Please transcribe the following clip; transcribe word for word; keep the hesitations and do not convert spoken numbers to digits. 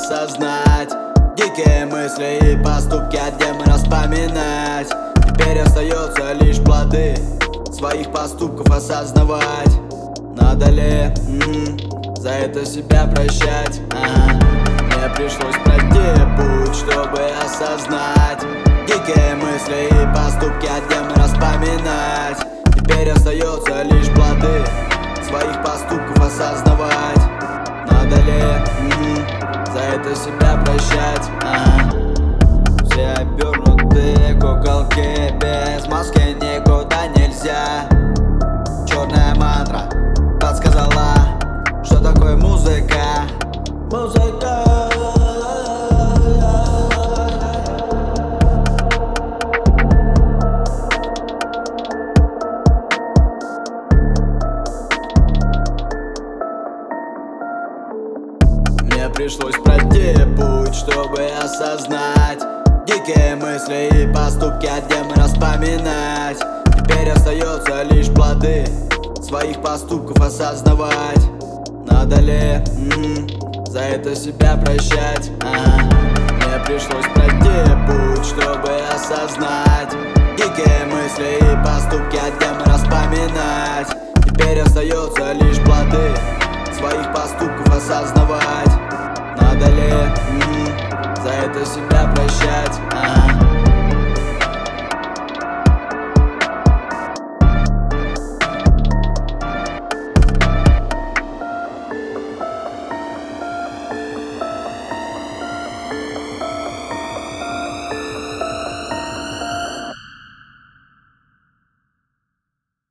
осознать дикие мысли и поступки от демона вспоминать. Теперь остается лишь плоды своих поступков осознавать. Надо ли м-м, за это себя прощать? Ага. Мне пришлось пройти путь, чтобы осознать дикие мысли и поступки от демона вспоминать. Теперь остается лишь плоды своих поступков осознавать. Надо ли м-м, за это себя прощать? Ага. Все обернутые куколки, без маски никуда нельзя. Черная мантра подсказала, что такое музыка. Музыка. Мне пришлось пройти путь, чтобы осознать дикие мысли и поступки от демона вспоминать. Теперь остается лишь плоды своих поступков осознавать. Надо ли м-м, за это себя прощать? Ага. Мне пришлось пройти путь, чтобы осознать дикие мысли и поступки от демона вспоминать. Теперь остается лишь плоды своих поступков осознавать. Надо ли м-м, за это себя прощать? Ага.